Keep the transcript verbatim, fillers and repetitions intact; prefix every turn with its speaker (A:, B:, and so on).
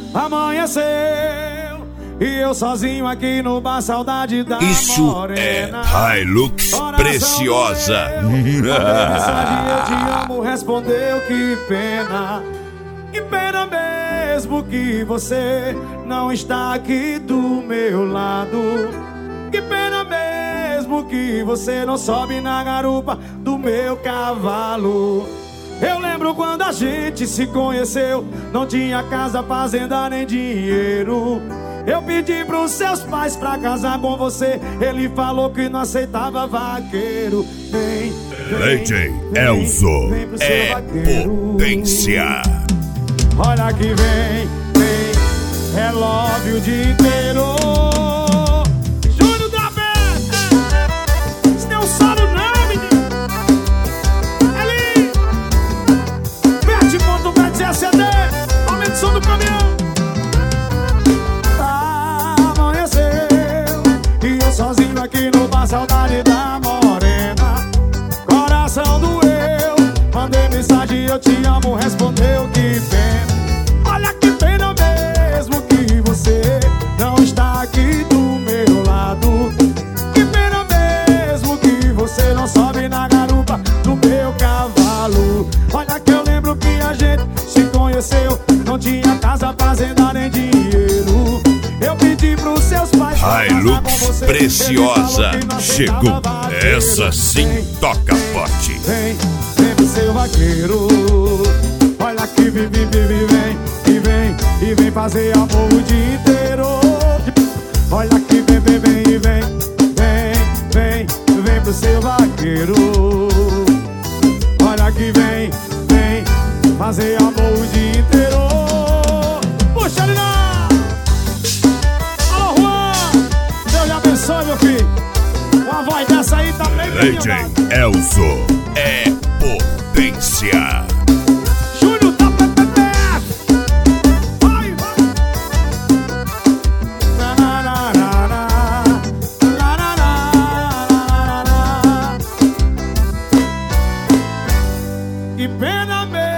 A: Amanheceu e eu sozinho aqui no bar, saudade da
B: Isso
A: morena.
B: é Hilux Preciosa.
A: Mensagem, eu te amo, respondeu, que pena. Que pena mesmo que você não está aqui do meu lado. Que pena mesmo que você não sobe na garupa do meu cavalo. Eu lembro quando a gente se conheceu, não tinha casa, fazenda nem dinheiro. Eu pedi pros seus pais pra casar com você, ele falou que não aceitava vaqueiro. Vem, vem,
B: D J
A: vem,
B: Elzo
A: vem pro seu
B: é
A: vaqueiro.
B: potência.
A: Olha que vem, vem, é love o dia inteiro. Júnior da Bé, isso não é um solo não, menino. Ali, verde ponto verde C D, aumenta o som do caminhão. Amanheceu e eu sozinho aqui no bar, saudade da morena. Coração doeu, mandei mensagem, eu te amo, respondeu, que pena. Olha que pena mesmo que você não está aqui do meu lado. Que pena mesmo que você não sobe na garupa do meu cavalo. Olha que eu lembro que a gente se conheceu, não tinha casa, fazenda nem dinheiro. Eu pedi pros seus pais
B: Hilux Preciosa chegou. Essa sim toca forte.
A: Vem, vem pro seu vaqueiro. Olha que vem, vem, vem, vem, e vem, e vem fazer amor o dia inteiro. Olha que vem, vem, vem, e vem, vem, vem, vem pro seu vaqueiro. Olha que vem, vem, fazer amor o dia inteiro. Puxa ele lá! Alô, Juan! Deus lhe abençoe, meu filho. Uma voz dessa aí tá bem
B: D J Elzo é potência.
A: Júnior da P P P F. Vai, vai. Na, na, na, na, na. Na, na, na, na, na. Que pena mesmo